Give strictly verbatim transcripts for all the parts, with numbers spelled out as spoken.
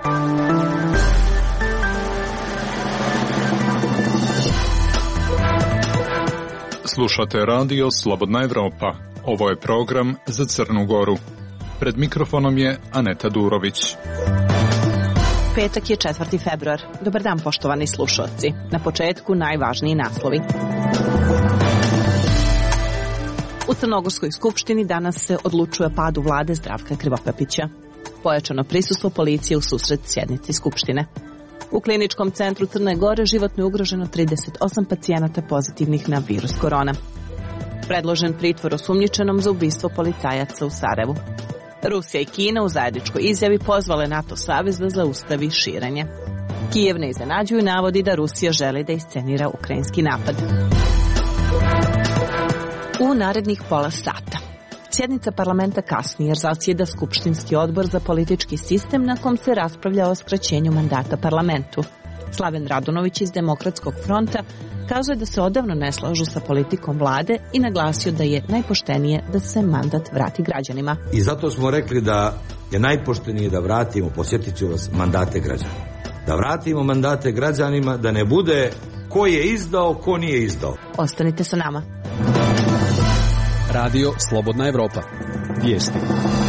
Slušate radio Slobodna Evropa. Ovo je program za Crnu Goru. Pred mikrofonom je Aneta Durović. Petak je četvrti februar. Dobar dan, poštovani slušalci. Na početku najvažniji naslovi. U Crnogorskoj skupštini danas se odlučuje o padu vlade Zdravka Krivokapića. Pojačano prisustvo policije u susret sjednici skupštine. U kliničkom centru Crne Gore životno je ugroženo trideset osam pacijenata pozitivnih na virus korona. Predložen pritvor osumnjičenom za ubistvo policajaca u Sarajevu. Rusija i Kina u zajedničkoj izjavi pozvale NATO savez da zaustavi širenje. Kijev ne iznenađuju navodi da Rusija želi da iscenira ukrajinski napad. U narednih pola sata. Sjednica parlamenta kasni jer zasjeda Skupštinski odbor za politički sistem na kom se raspravlja o skraćenju mandata parlamentu. Slaven Radunović iz Demokratskog fronta kazuje da se odavno ne slažu sa politikom vlade i naglasio da je najpoštenije da se mandat vrati građanima. I zato smo rekli da je najpoštenije da vratimo, posjetit ću vas, mandate građana. Da vratimo mandate građanima, da ne bude ko je izdao, ko nije izdao. Ostanite sa nama. Radio Slobodna Evropa. Vijesti.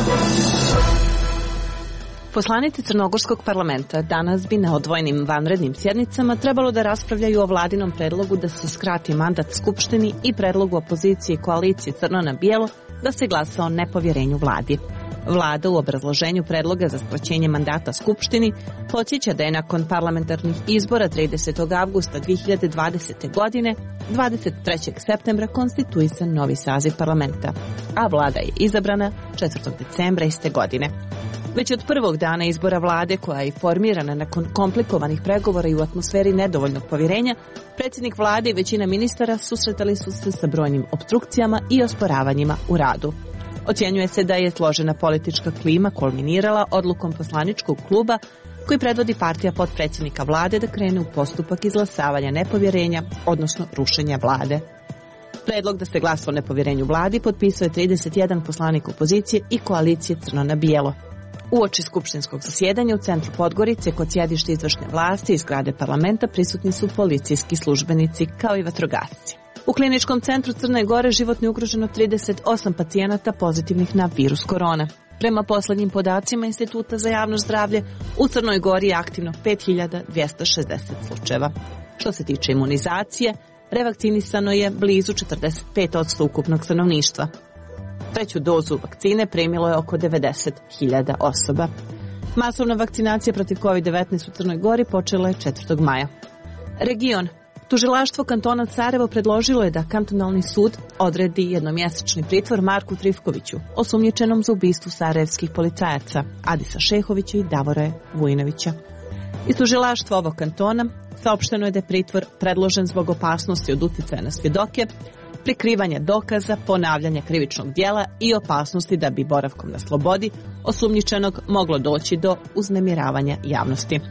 Poslanici Crnogorskog parlamenta danas bi na odvojenim vanrednim sjednicama trebalo da raspravljaju o vladinom predlogu da se skrati mandat Skupštini i predlogu opozicije i koalicije Crno na bijelo da se glasa o nepovjerenju vladi. Vlada u obrazloženju predloga za skraćenje mandata Skupštini podsjeća da je nakon parlamentarnih izbora tridesetog avgusta dve hiljade dvadesete. godine dvadeset trećeg septembra konstituisan novi saziv parlamenta, a vlada je izabrana četvrtog decembra iste godine. Već od prvog dana izbora vlade, koja je formirana nakon komplikovanih pregovora i u atmosferi nedovoljnog povjerenja, predsjednik vlade i većina ministara susretali su se sa brojnim opstrukcijama i osporavanjima u radu. Ocjenjuje se da je složena politička klima kulminirala odlukom poslaničkog kluba koji predvodi partija potpredsjednika vlade da krene u postupak izglasavanja nepovjerenja, odnosno rušenja vlade. Predlog da se glasa o nepovjerenju vladi potpisao je trideset jedan poslanik opozicije i koalicije Crno na bijelo. Uoči skupštinskog zasjedanja u centru Podgorice kod sjedišta izvršne vlasti i zgrade parlamenta prisutni su policijski službenici kao i vatrogasci. U kliničkom centru Crne Gore životno je ugroženo trideset osam pacijenata pozitivnih na virus korona. Prema posljednjim podacima Instituta za javno zdravlje, u Crnoj Gori je aktivno pet hiljada dvjesto šezdeset slučajeva. Što se tiče imunizacije, revakcinisano je blizu četrdeset pet posto ukupnog stanovništva. Treću dozu vakcine primilo je oko devedeset hiljada osoba. Masovna vakcinacija protiv kovid devetnaest u Crnoj Gori počela je četvrtog maja. Region. Tužilaštvo kantona Sarajevo predložilo je da kantonalni sud odredi jednomjesečni pritvor Marku Trifkoviću, osumnjičenom za ubistvo sarajevskih policajaca Adisa Šehovića i Davora Vujinovića. Iz tužilaštva ovog kantona saopšteno je da je pritvor predložen zbog opasnosti od uticaja na svjedoke, prikrivanja dokaza, ponavljanja krivičnog djela i opasnosti da bi boravkom na slobodi osumnjičenog moglo doći do uznemiravanja javnosti.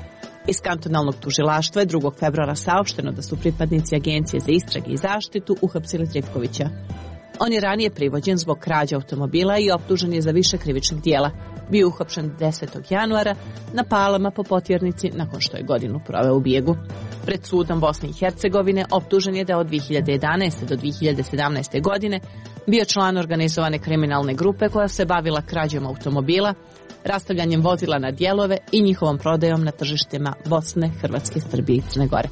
Iz kantonalnog tužilaštva je drugog februara saopšteno da su pripadnici Agencije za istrage i zaštitu uhapsili Trifkovića. On je ranije privođen zbog krađe automobila i optužen je za više krivičnih djela. Bio je uhapšen desetog januara na Palama po Potjernici nakon što je godinu proveo u bijegu. Pred sudom Bosne i Hercegovine optužen je da od dve hiljade jedanaeste. do dve hiljade sedamnaeste. godine bio član organizovane kriminalne grupe koja se bavila krađom automobila, rastavljanjem vozila na dijelove i njihovom prodajom na tržištima Bosne, Hrvatske, Srbije i Crne Gore.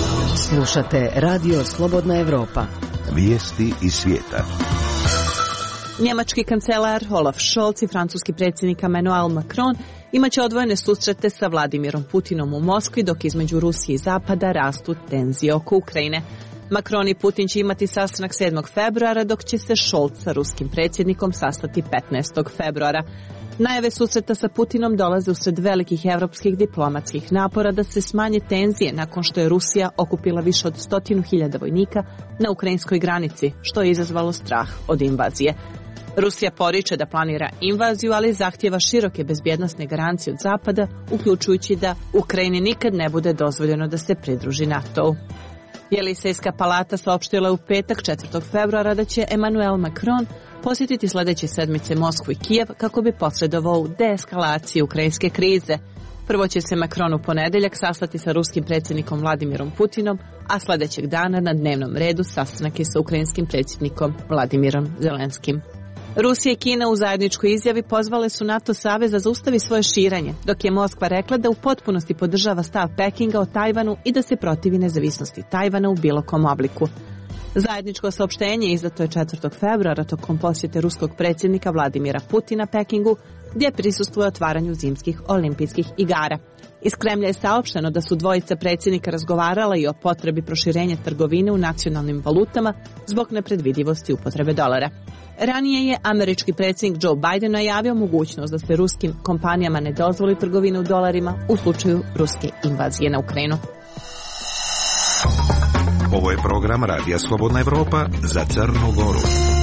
Slušate Radio Slobodna Evropa. Vijesti iz svijeta. Njemački kancelar Olaf Scholz i francuski predsjednik Emmanuel Macron imaće odvojene susrete sa Vladimirom Putinom u Moskvi, dok između Rusije i Zapada rastu tenzije oko Ukrajine. Macron i Putin će imati sastanak sedmog februara, dok će se Scholz sa ruskim predsjednikom sastati petnaestog februara. Najave susreta sa Putinom dolaze usred velikih evropskih diplomatskih napora da se smanje tenzije nakon što je Rusija okupila više od stotinu hiljada vojnika na ukrajinskoj granici, što je izazvalo strah od invazije. Rusija poriče da planira invaziju, ali zahtjeva široke bezbjednosne garancije od Zapada, uključujući da Ukrajini nikad ne bude dozvoljeno da se pridruži NATO-u. Jelisejska palata saopštila u petak četvrtog februara da će Emmanuel Macron posjetiti sljedeće sedmice Moskvu i Kijev kako bi posredovao u deeskalaciji ukrajinske krize. Prvo će se Macron u ponedeljak sastati sa ruskim predsjednikom Vladimirom Putinom, a sljedećeg dana na dnevnom redu sastanak je sa ukrajinskim predsjednikom Vladimirom Zelenskim. Rusija i Kina u zajedničkoj izjavi pozvale su NATO savez da zaustavi svoje širenje, dok je Moskva rekla da u potpunosti podržava stav Pekinga o Tajvanu i da se protivi nezavisnosti Tajvana u bilo kom obliku. Zajedničko saopštenje izdato je četvrtog februara tokom posjete ruskog predsjednika Vladimira Putina Pekingu, gdje prisustvuje otvaranju zimskih olimpijskih igara. Iz Kremlja je saopšteno da su dvojica predsjednika razgovarala i o potrebi proširenja trgovine u nacionalnim valutama zbog nepredvidivosti upotrebe dolara. Ranije je američki predsjednik Joe Biden najavio mogućnost da se ruskim kompanijama ne dozvoli trgovina u dolarima u slučaju ruske invazije na Ukrajinu. Ovo je program Radija Slobodna Evropa za Crnu Goru.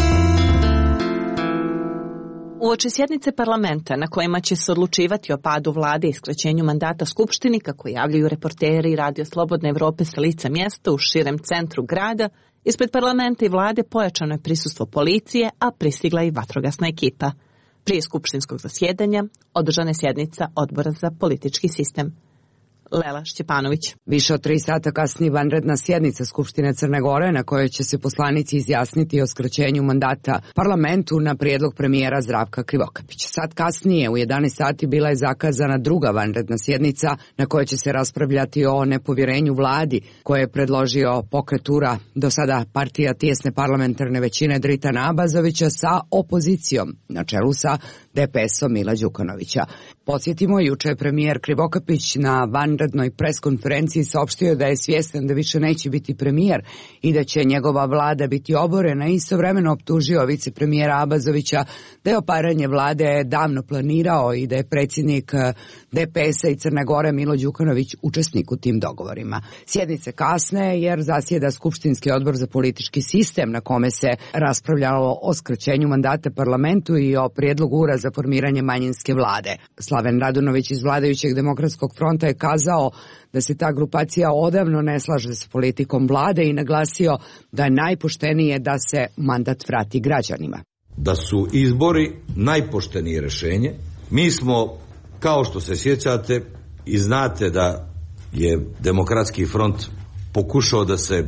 Uoči sjednice parlamenta na kojima će se odlučivati o padu vlade i skraćenju mandata skupštini, kako javljaju reporteri Radio Slobodne Evrope sa lica mjesta u širem centru grada, ispred parlamenta i vlade pojačano je prisustvo policije, a pristigla i vatrogasna ekipa. Prije skupštinskog zasjedanja održana je sjednica Odbora za politički sistem. Lela Šćepanović. Više od tri sata kasnije vanredna sjednica Skupštine Crne Gore na kojoj će se poslanici izjasniti o skraćenju mandata parlamentu na prijedlog premijera Zdravka Krivokapića. Sat kasnije u jedanaest sati bila je zakazana druga vanredna sjednica na kojoj će se raspravljati o nepovjerenju vladi koje je predložio pokret U-ra, do sada partija tijesne parlamentarne većine Dritana Abazovića, sa opozicijom na čelu sa D P S-om Mila Đukanovića. Podsjetimo, juče je premijer Krivokapić na vanrednoj preskonferenciji saopštio da je svjestan da više neće biti premijer i da će njegova vlada biti oborena, i istovremeno optužio vicepremijera Abazovića da je oparanje vlade davno planirao i da je predsjednik D P S-a i Crne Gore Milo Đukanović učesnik u tim dogovorima. Sjednice kasne jer zasjeda Skupštinski odbor za politički sistem na kome se raspravljalo o skraćenju mandata parlamentu i o prijedlogu U-ra za formiranje manjinske vlade. Slaven Radunović iz vladajućeg Demokratskog fronta je kazao da se ta grupacija odavno ne slaže s politikom vlade i naglasio da je najpoštenije da se mandat vrati građanima. Da su izbori najpoštenije rješenje. Mi smo, kao što se sjećate i znate, da je Demokratski front pokušao da se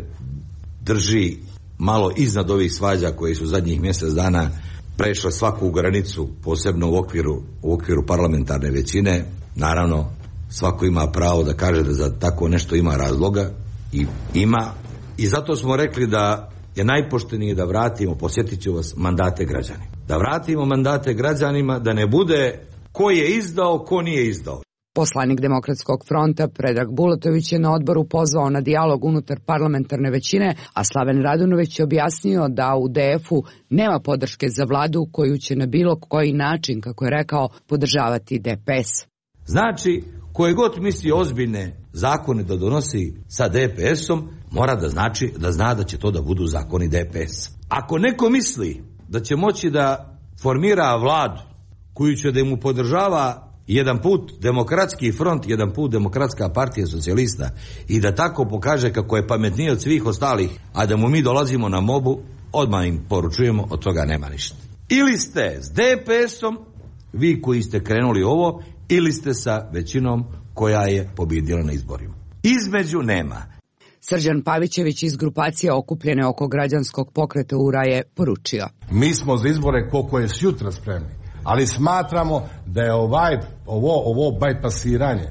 drži malo iznad ovih svađa koji su zadnjih mjesec dana prešla svaku granicu, posebno u okviru, u okviru parlamentarne većine. Naravno, svako ima pravo da kaže da za tako nešto ima razloga, i ima. I zato smo rekli da je najpoštenije da vratimo, posjetit ću vas, mandate građanima. Da vratimo mandate građanima, da ne bude ko je izdao, ko nije izdao. Poslanik Demokratskog fronta Predrag Bulatović je na odboru pozvao na dijalog unutar parlamentarne većine, a Slaven Radunović je objasnio da u D F-u nema podrške za vladu koju će na bilo koji način, kako je rekao, podržavati D P S. Znači, koje god misli ozbiljne zakone da donosi sa D P S-om, mora da znači da zna da će to da budu zakoni D P S. Ako neko misli da će moći da formira vladu koju će da mu podržava jedan put Demokratski front, jedan put Demokratska partija socijalista, i da tako pokaže kako je pametniji od svih ostalih, a da mu mi dolazimo na mobu, odmah im poručujemo, od toga nema ništa. Ili ste s D P S-om, vi koji ste krenuli ovo, ili ste sa većinom koja je pobjedila na izborima. Između nema. Srđan Pavićević iz grupacije okupljene oko građanskog pokreta U-ra je poručio: Mi smo za izbore koliko je sjutra spremni, ali smatramo da je ovaj, ovo, ovo bajpasiranje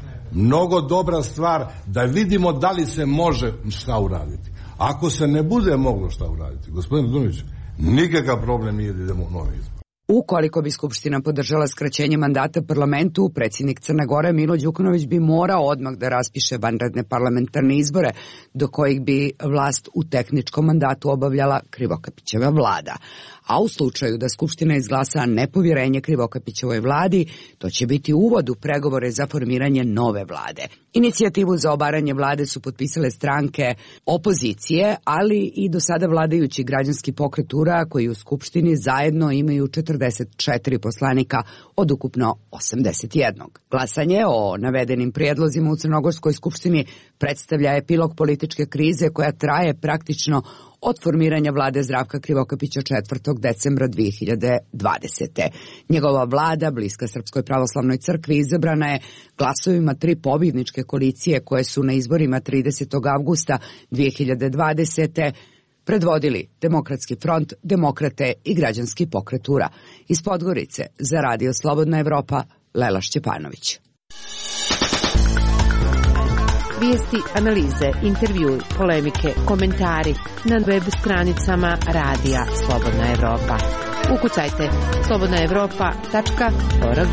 mnogo dobra stvar, da vidimo da li se može šta uraditi. Ako se ne bude moglo šta uraditi, gospodin Dunović, nikakav problem nije da idemo u nove izbore. Ukoliko bi Skupština podržala skraćenje mandata parlamentu, predsjednik Crne Gore Milo Đukanović bi morao odmah da raspiše vanredne parlamentarne izbore, do kojih bi vlast u tehničkom mandatu obavljala Krivokapićeva vlada. A u slučaju da Skupština izglasa nepovjerenje Krivokapićevoj vladi, to će biti uvod u pregovore za formiranje nove vlade. Inicijativu za obaranje vlade su potpisale stranke opozicije, ali i do sada vladajući građanski pokret U-ra, koji u Skupštini zajedno imaju četrdeset četrdeset četiri poslanika od ukupno osamdeset jednog. Glasanje o navedenim prijedlozima u Crnogorskoj skupštini predstavlja epilog političke krize koja traje praktično od formiranja vlade Zdravka Krivokapića četvrtog decembra dve hiljade dvadesete. Njegova vlada, bliska Srpskoj pravoslavnoj crkvi, izabrana je glasovima tri pobjedničke koalicije koje su na izborima tridesetog avgusta dve hiljade dvadesete predvodili Demokratski front, Demokrate i Građanski pokret U R A. Iz Podgorice za Radio Slobodna Evropa, Lela Šćepanović. Vijesti, analize, intervjui, polemike, komentari na web stranicama Radija Slobodna Evropa. Ukucajte slobodna evropa tačka org.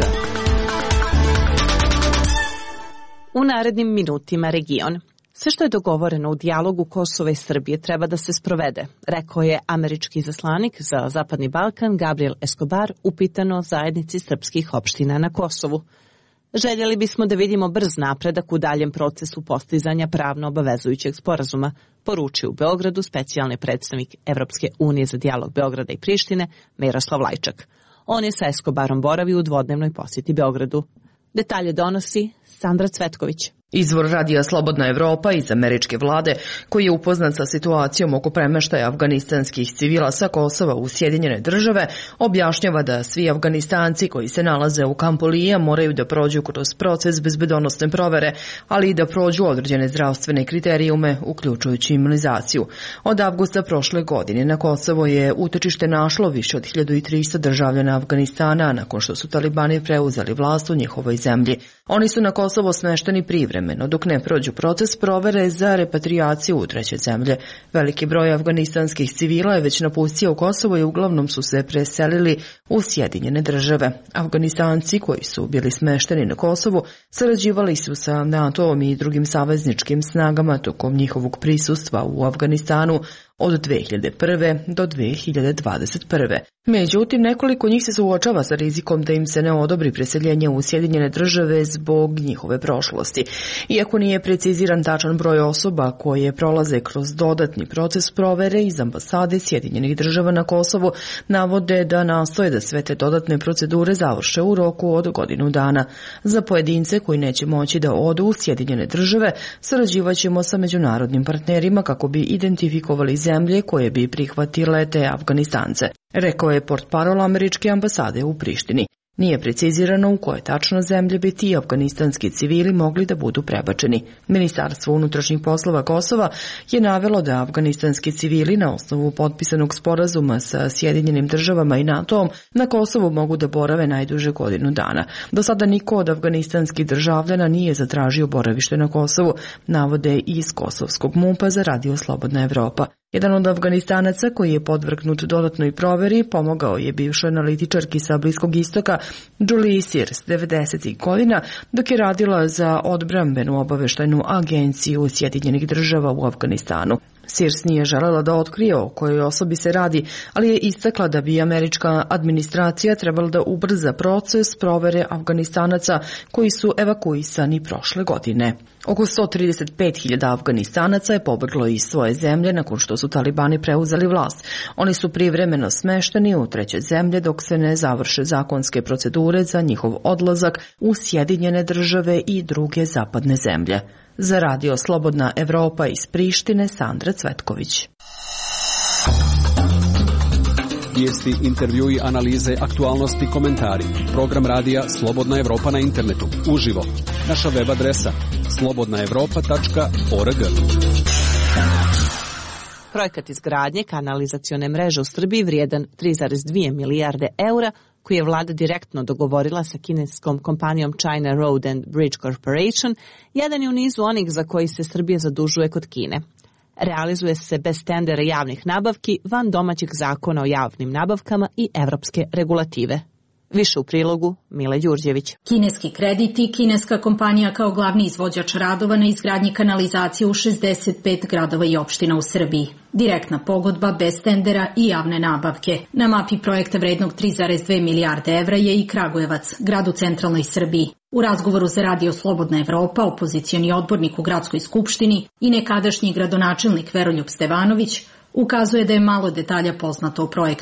U narednim minutima region. Sve što je dogovoreno u dijalogu Kosova i Srbije treba da se sprovede, rekao je američki izaslanik za Zapadni Balkan Gabriel Escobar upitano zajednici srpskih opština na Kosovu. Željeli bismo da vidimo brz napredak u daljem procesu postizanja pravno obavezujućeg sporazuma, poručio u Beogradu specijalni predstavnik Evropske unije za dijalog Beograda i Prištine Miroslav Lajčak. On je sa Escobarom boravi u dvodnevnoj posjeti Beogradu. Detalje donosi Sandra Cvetković. Izvor Radija Slobodna Evropa iz američke vlade, koji je upoznat sa situacijom oko premeštaja afganistanskih civila sa Kosova u Sjedinjene države, objašnjava da svi Afganistanci koji se nalaze u kampu Lija moraju da prođu kroz proces bezbedonosne provere, ali i da prođu određene zdravstvene kriterijume, uključujući imunizaciju. Od avgusta prošle godine na Kosovo je utočište našlo više od hiljadu trista državljana Afganistana nakon što su talibani preuzeli vlast u njihovoj zemlji. Oni su na Kosovo smešteni privremeno dok ne prođu proces provere za repatriaciju u treće zemlje. Veliki broj afganistanskih civila je već napustio Kosovo i uglavnom su se preselili u Sjedinjene države. Afganistanci koji su bili smešteni na Kosovu sarađivali su sa NATO-om i drugim savezničkim snagama tokom njihovog prisustva u Afganistanu od dve hiljade prve do dve hiljade dvadeset prve. Međutim, nekoliko njih se suočava sa rizikom da im se ne odobri preseljenje u Sjedinjene države zbog njihove prošlosti. Iako nije preciziran tačan broj osoba koje prolaze kroz dodatni proces provere, iz ambasade Sjedinjenih država na Kosovu navode da nastoje da sve te dodatne procedure završe u roku od godinu dana. Za pojedince koji neće moći da odu u Sjedinjene države, sarađivaćemo sa međunarodnim partnerima kako bi identifikovali zemlje koje bi prihvatile te Afganistance, rekao je portparol američke ambasade u Prištini. Nije precizirano u koje tačno zemlje bi ti afganistanski civili mogli da budu prebačeni. Ministarstvo unutrašnjih poslova Kosova je navelo da afganistanski civili na osnovu potpisanog sporazuma sa Sjedinjenim državama i NATO-om na Kosovu mogu da borave najduže godinu dana. Do sada niko od afganistanskih državljana nije zatražio boravište na Kosovu, navode iz kosovskog MUP-a za Radio Slobodna Evropa. Jedan od Afganistanaca koji je podvrgnut dodatnoj proveri pomogao je bivšoj analitičarki sa Bliskog istoka Julie Sears devedesetih godina dok je radila za odbrambenu obaveštajnu agenciju Sjedinjenih država u Afganistanu. Sears nije želela da otkrije o kojoj osobi se radi, ali je istakla da bi američka administracija trebala da ubrza proces provere Afganistanaca koji su evakuisani prošle godine. Oko sto trideset pet hiljada Afganistanaca je pobeglo iz svoje zemlje nakon što su talibani preuzeli vlast. Oni su privremeno smešteni u treće zemlje dok se ne završe zakonske procedure za njihov odlazak u Sjedinjene države i druge zapadne zemlje. Za Radio Slobodna Evropa iz Prištine, Sandra Cvetković. Vijesti, intervjui, analize, aktualnosti, komentari. Program Radija Slobodna Evropa na internetu. Uživo. Naša web adresa slobodna evropa tačka org. Projekat izgradnje kanalizacione mreže u Srbiji vrijedan tri zarez dvije milijarde eura koji je vlada direktno dogovorila sa kineskom kompanijom China Road and Bridge Corporation, jedan je u nizu onih za koji se Srbija zadužuje kod Kine. Realizuje se bez tendera javnih nabavki, van domaćeg zakona o javnim nabavkama i evropske regulative. Više u prilogu Mile Đurđević. Kineski kredit i kineska kompanija kao glavni izvođač radova na izgradnji kanalizacije u šezdeset pet gradova i opština u Srbiji. Direktna pogodba bez tendera i javne nabavke. Na mapi projekta vrednog tri zarez dve milijarde evra je i Kragujevac, grad u centralnoj Srbiji. U razgovoru za Radio Slobodna Evropa, opozicioni odbornik u gradskoj skupštini i nekadašnji gradonačelnik Veroljub Stevanović ukazuje da je malo detalja poznato o projektu.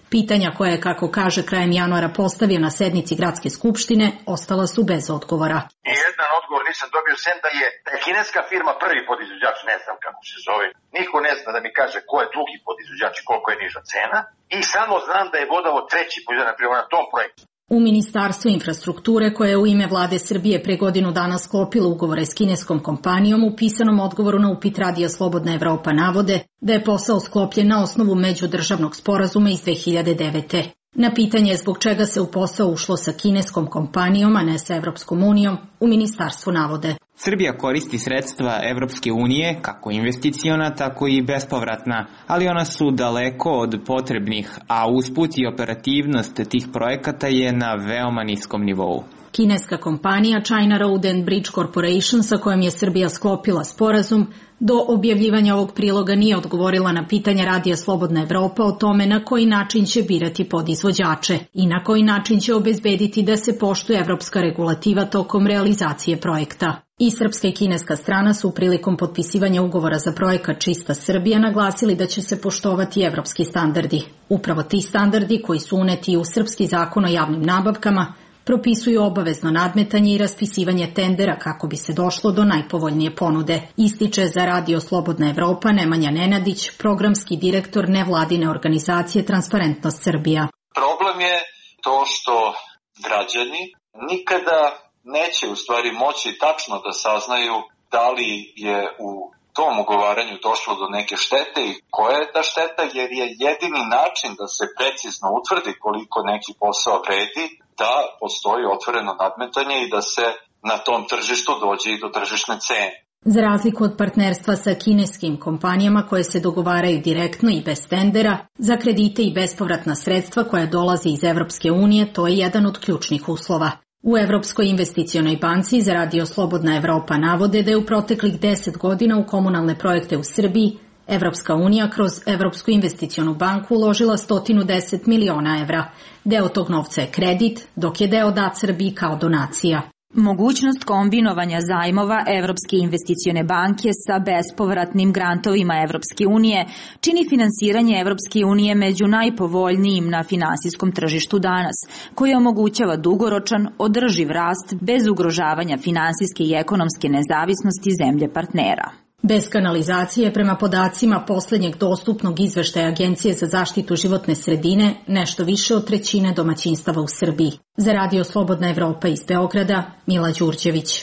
Pitanja koja je, kako kaže, krajem januara postavio na sednici gradske skupštine, ostala su bez odgovora. I jedan odgovor nisam dobio, sem da je, da je kineska firma prvi podizvođač, ne znam kako se zove. Niko ne zna da mi kaže ko je drugi podizvođač i koliko je niža cena. I samo znam da je Vodovod treći podizvođač na tom projektu. U Ministarstvu infrastrukture, koje je u ime vlade Srbije pre godinu dana sklopilo ugovore s kineskom kompanijom, u pisanom odgovoru na upit Radija Slobodna Evropa navode da je posao sklopljen na osnovu međudržavnog sporazuma iz dve hiljade devete. Na pitanje zbog čega se u posao ušlo sa kineskom kompanijom, a ne sa Evropskom unijom, u ministarstvu navode: Srbija koristi sredstva Evropske unije, kako investiciona, tako i bespovratna, ali ona su daleko od potrebnih, a usput i operativnost tih projekata je na veoma niskom nivou. Kineska kompanija China Road and Bridge Corporation, sa kojom je Srbija sklopila sporazum, do objavljivanja ovog priloga nije odgovorila na pitanja Radija Slobodna Evropa o tome na koji način će birati podizvođače i na koji način će obezbediti da se poštuje evropska regulativa tokom realizacije projekta. I srpska i kineska strana su prilikom potpisivanja ugovora za projekat Čista Srbija naglasili da će se poštovati evropski standardi. Upravo ti standardi, koji su uneti u srpski zakon o javnim nabavkama, propisuju obavezno nadmetanje i raspisivanje tendera kako bi se došlo do najpovoljnije ponude, ističe za Radio Slobodna Evropa Nemanja Nenadić, programski direktor nevladine organizacije Transparentnost Srbija. Problem je to što građani nikada neće u stvari moći tačno da saznaju da li je u tom ugovaranju došlo do neke štete i koja je ta šteta, jer je jedini način da se precizno utvrdi koliko neki posao vredi, da postoji otvoreno nadmetanje i da se na tom tržištu dođe i do tržišne cene. Za razliku od partnerstva sa kineskim kompanijama koje se dogovaraju direktno i bez tendera, za kredite i bespovratna sredstva koja dolaze iz Evropske unije, to je jedan od ključnih uslova. U Evropskoj investicionoj banci za Radio Slobodna Evropa navode da je u proteklih deset godina u komunalne projekte u Srbiji Evropska unija kroz Evropsku investicionu banku uložila sto deset miliona evra. Deo tog novca je kredit, dok je deo dat Srbiji kao donacija. Mogućnost kombinovanja zajmova Evropske investicione banke sa bespovratnim grantovima Evropske unije čini finansiranje Evropske unije među najpovoljnijim na finansijskom tržištu danas, koje omogućava dugoročan, održiv rast bez ugrožavanja finansijske i ekonomske nezavisnosti zemlje partnera. Bez kanalizacije, prema podacima poslednjeg dostupnog izveštaja Agencije za zaštitu životne sredine, nešto više od trećine domaćinstava u Srbiji. Za Radio Slobodna Evropa iz Beograda, Mila Đurđević.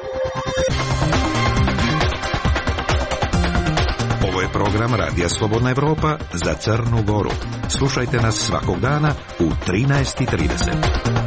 Ovo je program Radija Slobodna Evropa za Crnu Goru. Slušajte nas svakog dana u trinaest i trideset.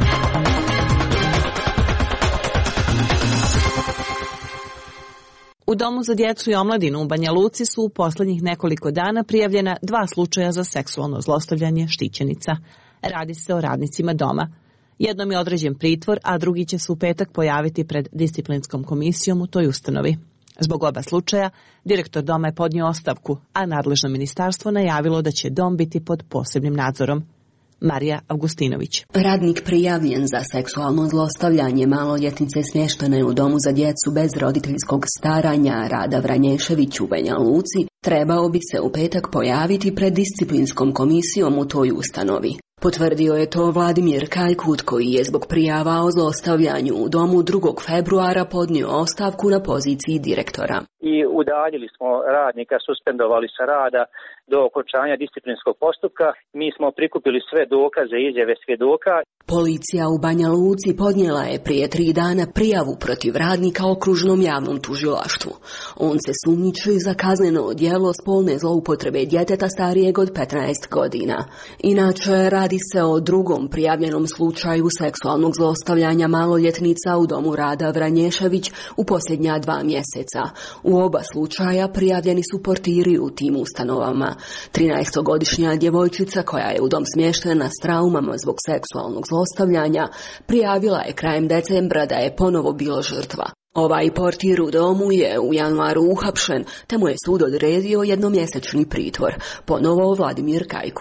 U Domu za djecu i omladinu u Banja Luci su u poslednjih nekoliko dana prijavljena dva slučaja za seksualno zlostavljanje štićenica. Radi se o radnicima doma. Jednom je određen pritvor, a drugi će se u petak pojaviti pred disciplinskom komisijom u toj ustanovi. Zbog oba slučaja, direktor doma je podnio ostavku, a nadležno ministarstvo najavilo da će dom biti pod posebnim nadzorom. Marija Avgustinović. Radnik prijavljen za seksualno zlostavljanje maloljetnice smještene u Domu za djecu bez roditeljskog staranja Rada Vranješević u Banja Luci trebao bi se u petak pojaviti pred disciplinskom komisijom u toj ustanovi. Potvrdio je to Vladimir Kajkut, koji je zbog prijava o zlostavljanju u domu drugog februara podnio ostavku na poziciji direktora. I udaljili smo radnika, suspendovali sa rada do okončanja disciplinskog postupka. Mi smo prikupili sve dokaze i izjave svjedoka. Policija u Banja Luci podnijela je prije tri dana prijavu protiv radnika okružnom javnom tužilaštvu. On se sumnjiči za kazneno djelo spolne zloupotrebe djeteta starijeg od petnaest godina. Inače, radi se o drugom prijavljenom slučaju seksualnog zlostavljanja maloljetnica u Domu Rada Vranješević u posljednja dva mjeseca. U oba slučaja prijavljeni su portiri u tim ustanovama. trinaestogodišnja djevojčica koja je u dom smještena s traumama zbog seksualnog zlostavljanja prijavila je krajem decembra da je ponovo bila žrtva. Ovaj portir u domu je u januaru uhapšen, te mu je sud odredio jednomjesečni pritvor, ponovo Vladimir Kajkut.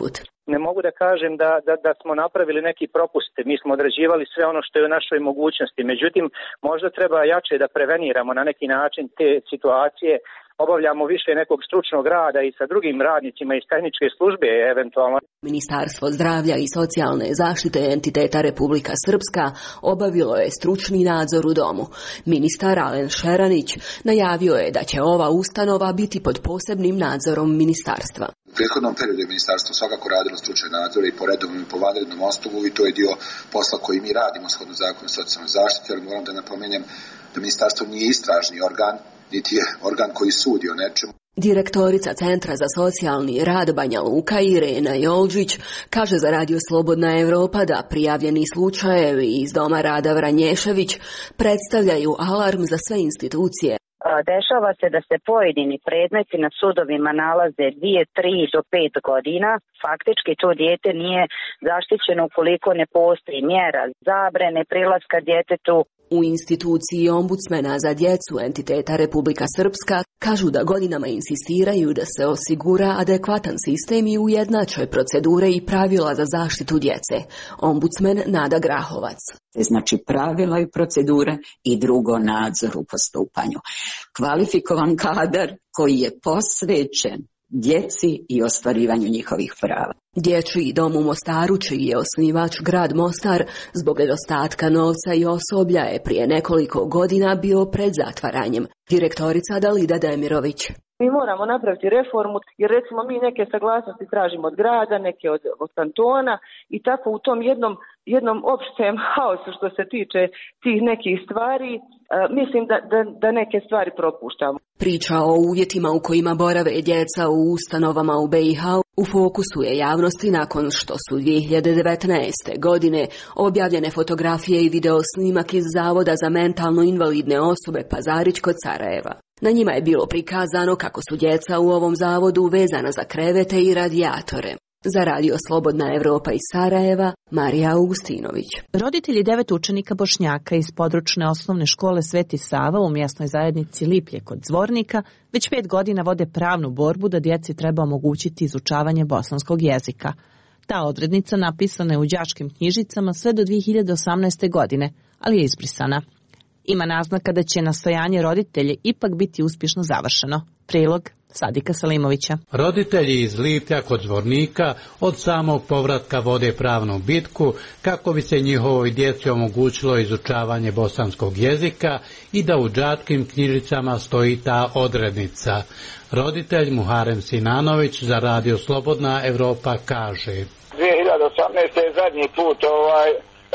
ne mogu da kažem da, da, da smo napravili neki propuste. Mi smo odrađivali sve ono što je u našoj mogućnosti. Međutim, možda treba jače da preveniramo na neki način te situacije, obavljamo više nekog stručnog rada i sa drugim radnicima iz tehničke službe eventualno. Ministarstvo zdravlja i socijalne zaštite entiteta Republika Srpska obavilo je stručni nadzor u domu. Ministar Alen Šeranić najavio je da će ova ustanova biti pod posebnim nadzorom ministarstva. U prethodnom periodu je ministarstvo svakako radilo stručne nadzore i po redovnom i po vanrednom osnovu i to je dio posla koji mi radimo shodno zakonu o socijalnoj zaštiti, ali moram da napomenem da ministarstvo nije istražni organ, niti je organ koji sudi o nečemu. Direktorica Centra za socijalni rad Banja Luka Irena Jolđić kaže za Radio Slobodna Evropa da prijavljeni slučajevi iz Doma Rada Vranješević predstavljaju alarm za sve institucije. Dešava se da se pojedini predmeti na sudovima nalaze dvije, tri do pet godina. Faktički to dijete nije zaštićeno ukoliko ne postoji mjera zabrane prilaska djetetu. U instituciji ombudsmena za djecu entiteta Republika Srpska kažu da godinama insistiraju da se osigura adekvatan sistem i ujednače procedure i pravila za zaštitu djece. Ombudsmen Nada Grahovac. Znači pravila i procedure i drugo nadzor u postupanju. Kvalifikovan kadar koji je posvećen djeci i ostvarivanju njihovih prava. Dječji dom u Mostaru, čiji je osnivač grad Mostar, zbog nedostatka novca i osoblja je prije nekoliko godina bio pred zatvaranjem. Direktorica Dalida Demirović. Mi moramo napraviti reformu, jer recimo mi neke saglasnosti tražimo od grada, neke od, od kantona i tako u tom jednom, jednom opštem haosu što se tiče tih nekih stvari, e, mislim da, da, da neke stvari propuštamo. Priča o uvjetima u kojima borave djeca u ustanovama u be i ha u fokusu je javnosti nakon što su dvije hiljade devetnaeste. godine objavljene fotografije i video snimak iz Zavoda za mentalno invalidne osobe Pazarić kod Sarajeva. Na njima je bilo prikazano kako su djeca u ovom zavodu vezana za krevete i radijatore. Za Radio Slobodna Evropa iz Sarajeva, Marija Augustinović. Roditelji devet učenika Bošnjaka iz područne osnovne škole Sveti Sava u mjesnoj zajednici Liplje kod Zvornika već pet godina vode pravnu borbu da djeci treba omogućiti izučavanje bosanskog jezika. Ta odrednica napisana je u đačkim knjižicama sve do dvije hiljade osamnaeste. godine, ali je izbrisana. Ima naznaka da će nastojanje roditelje ipak biti uspješno završeno. Prilog Sadika Salimovića. Roditelji iz Liplja kod Zvornika od samog povratka vode pravnu bitku kako bi se njihovoj djeci omogućilo izučavanje bosanskog jezika i da u đačkim knjižicama stoji ta odrednica. Roditelj Muharem Sinanović za Radio Slobodna Evropa kaže: dvije hiljade osamnaeste. je zadnji put ovaj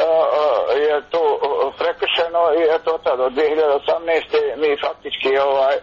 je to prekršeno i eto tad od dvije hiljade osamnaeste. mi faktički ovaj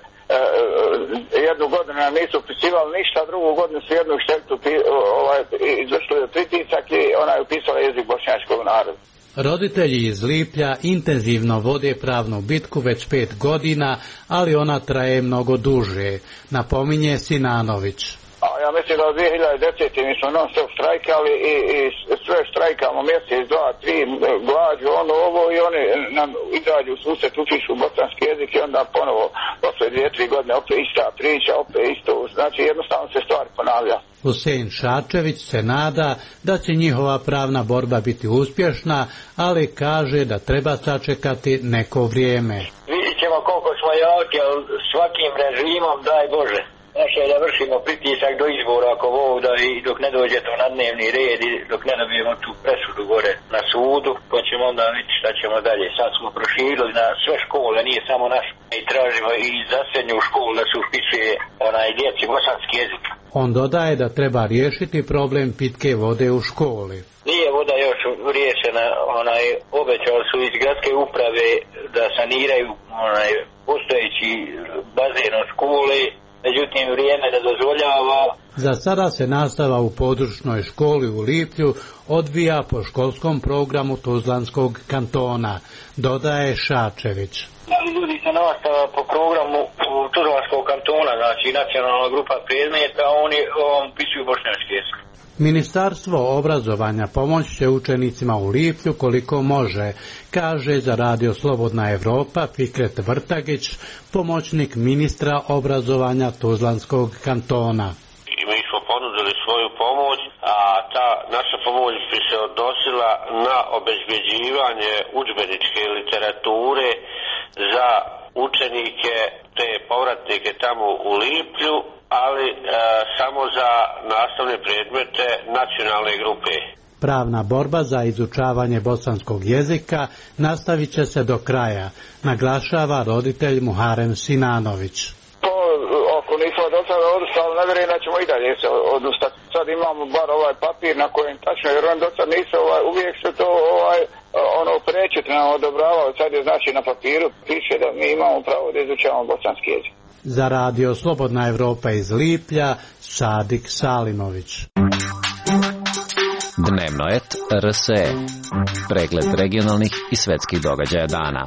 jednu godinu nam nisu upisivali ništa, drugu godinu su jednu štetu ovaj, izvršili pritisak i ona je upisala jezik bošnjačkog naroda. Roditelji iz Liplja intenzivno vode pravnu bitku već pet godina, ali ona traje mnogo duže, napominje Sinanović. Ja mislim da od dvije hiljade desete. mi smo non stop štrajkali i, i sve štrajkamo mjesec, dva, tri, glađu, ono, ovo i oni nam izađu u susret, upišu bosanski jezik i onda ponovo, posle dvije, tri godine opet ista priča, opet isto, znači jednostavno se stvar ponavlja. Husein Šačević se nada da će njihova pravna borba biti uspješna, ali kaže da treba sačekati neko vrijeme. Vidjet ćemo koliko smo jaki, ali svakim režimom, daj Bože. Naše je da vršimo pritisak do izbora ako voda i dok ne dođe to na dnevni red i dok ne dobijemo tu presudu gore na sudu, pa ćemo onda vidjeti šta ćemo dalje. Sad smo proširili na sve škole, nije samo naš. I tražimo i za srednju školu da se upisuje onaj djeci bosanski jezik. On dodaje da treba riješiti problem pitke vode u školi. Nije voda još riješena, onaj, obećali su iz gradske uprave da saniraju onaj postojeći bazen od škole. Međutim, vrijeme ne dozvoljava. Za sada se nastava u područnoj školi u Liplju odvija po školskom programu Tuzlanskog kantona, dodaje Šačević. Ljudi se nastava po programu Tuzlanskog kantona, znači nacionalna grupa predmeta, oni upisuju bošnjački jezik. Ministarstvo obrazovanja pomoći će učenicima u Liplju koliko može, kaže za Radio Slobodna Evropa Fikret Vrtagić, pomoćnik ministra obrazovanja Tuzlanskog kantona. Mi smo ponudili svoju pomoć, a ta naša pomoć bi se odnosila na obezbeđivanje udžbeničke literature za učenike te povratnike tamo u Liplju, ali e, samo za nastavne predmete nacionalne grupe. Pravna borba za izučavanje bosanskog jezika nastavit će se do kraja, naglašava roditelj Muharem Sinanović. To, ako nismo do sada odustali, ne vjerujem da ćemo i dalje se odustati. Sad imamo bar ovaj papir na kojem tačno, jer on do sad nisu, ovaj, uvijek se to ovaj, ono prečet nam odobravao, sad je znači na papiru piše da mi imamo pravo da izučavamo bosanski jezik. Za radio Slobodna Evropa iz Liplja, Sadik Salimović. Dnevno et R S E. Pregled regionalnih i svetskih događaja dana.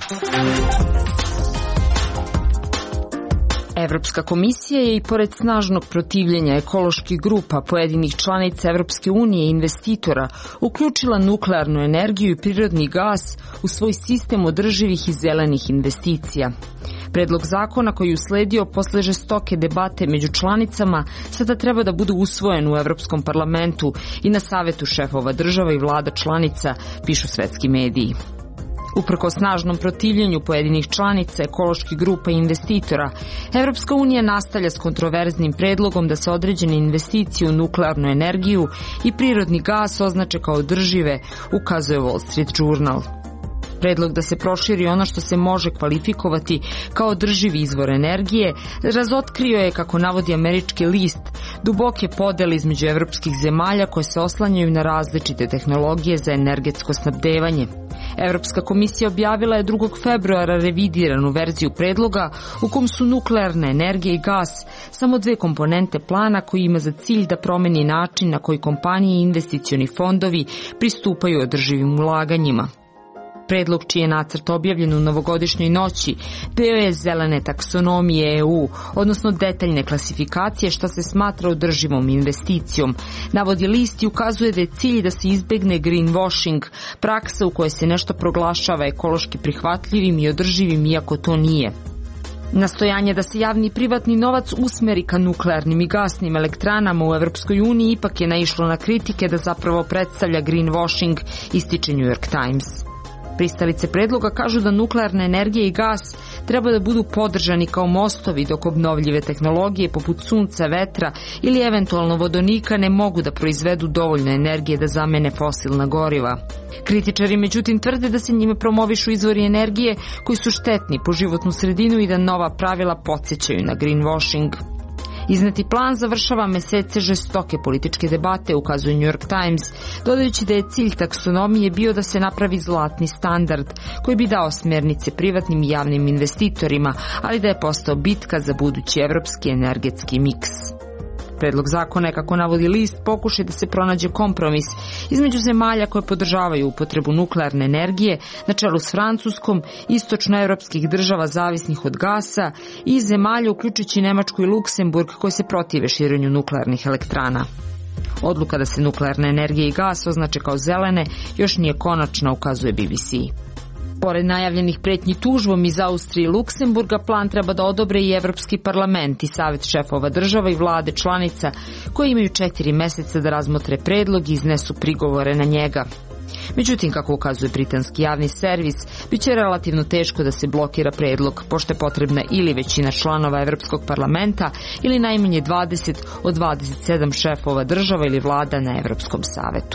Evropska komisija je i pored snažnog protivljenja ekoloških grupa pojedinih članica Evropske unije i investitora uključila nuklearnu energiju i prirodni gas u svoj sistem održivih i zelenih investicija. Predlog zakona koji je usledio posle žestoke debate među članicama sada treba da bude usvojen u Evropskom parlamentu i na savetu šefova država i vlada članica, pišu svetski mediji. Uprko snažnom protivljenju pojedinih članica, ekoloških grupa i investitora, Evropska unija nastavlja s kontroverznim predlogom da se određene investicije u nuklearnu energiju i prirodni gas označe kao održive, ukazuje Wall Street Journal. Predlog da se proširi ono što se može kvalifikovati kao održivi izvor energije razotkrio je, kako navodi američki list, duboke podele između evropskih zemalja koje se oslanjaju na različite tehnologije za energetsko snabdevanje. Evropska komisija objavila je drugog februara revidiranu verziju predloga u kom su nuklearna energija i gas samo dve komponente plana koji ima za cilj da promeni način na koji kompanije i investicioni fondovi pristupaju održivim ulaganjima. Predlog, čiji je nacrt objavljen u novogodišnjoj noći, deo je zelene taksonomije E U, odnosno detaljne klasifikacije šta se smatra održivom investicijom. Navodi list i ukazuje da je cilj da se izbegne greenwashing, praksa u kojoj se nešto proglašava ekološki prihvatljivim i održivim iako to nije. Nastojanje da se javni i privatni novac usmeri ka nuklearnim i gasnim elektranama u Evropskoj uniji ipak je naišlo na kritike da zapravo predstavlja greenwashing, ističe New York Times. Pristalice predloga kažu da nuklearna energija i gas treba da budu podržani kao mostovi, dok obnovljive tehnologije poput sunca, vetra ili eventualno vodonika ne mogu da proizvedu dovoljno energije da zamene fosilna goriva. Kritičari međutim tvrde da se njime promovišu izvori energije koji su štetni po životnu sredinu i da nova pravila podsjećaju na greenwashing. Izneti plan završava mesece žestoke političke debate, ukazuje New York Times, dodajući da je cilj taksonomije bio da se napravi zlatni standard koji bi dao smernice privatnim i javnim investitorima, ali da je postao bitka za budući evropski energetski miks. Predlog zakona je, kako navodi list, pokušaj da se pronađe kompromis između zemalja koje podržavaju upotrebu nuklearne energije na čelu s Francuskom, istočnoevropskih država zavisnih od gasa i zemalja uključujući Nemačku i Luksemburg koje se protive širenju nuklearnih elektrana. Odluka da se nuklearna energija i gas označe kao zelene još nije konačna, ukazuje B B C. Pored najavljenih pretnji tužbom iz Austrije i Luksemburga, plan treba da odobre i Evropski parlament i savet šefova država i vlade članica koji imaju četiri meseca da razmotre predlog i iznesu prigovore na njega. Međutim, kako ukazuje britanski javni servis, bit će relativno teško da se blokira predlog, pošto je potrebna ili većina članova Evropskog parlamenta ili najmanje dvadeset od dvadeset sedam šefova država ili vlada na Evropskom savetu.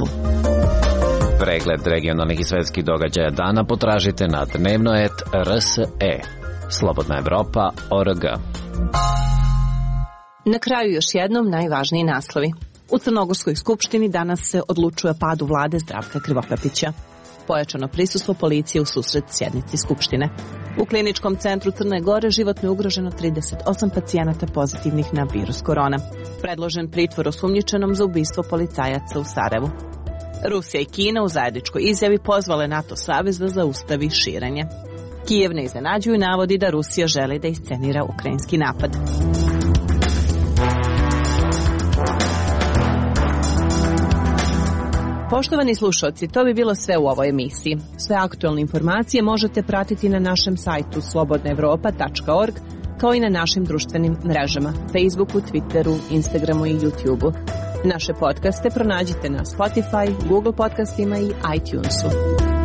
Pregled regionalnih i svetskih događaja dana potražite na dnevno et R S E. Slobodna Evropa O R G. Na kraju još jednom najvažniji naslovi. U Crnogorskoj skupštini danas se odlučuje o padu vlade Zdravka Krivokapića. Pojačano prisustvo policije u susret sjednici skupštine. U kliničkom centru Crne Gore životno je ugroženo trideset osam pacijenata pozitivnih na virus korona. Predložen pritvor osumnjičenom za ubistvo policajaca u Sarajevu. Rusija i Kina u zajedničkoj izjavi pozvale NATO savez da zaustavi širenje. Kijev ne iznenađuju navodi da Rusija želi da iscenira ukrajinski napad. Poštovani slušalci, to bi bilo sve u ovoj emisiji. Sve aktualne informacije možete pratiti na našem sajtu slobodna evropa tačka org, kao i na našim društvenim mrežama, Facebooku, Twitteru, Instagramu i YouTubeu. Naše podcaste pronađite na Spotify, Google podcastima i iTunesu.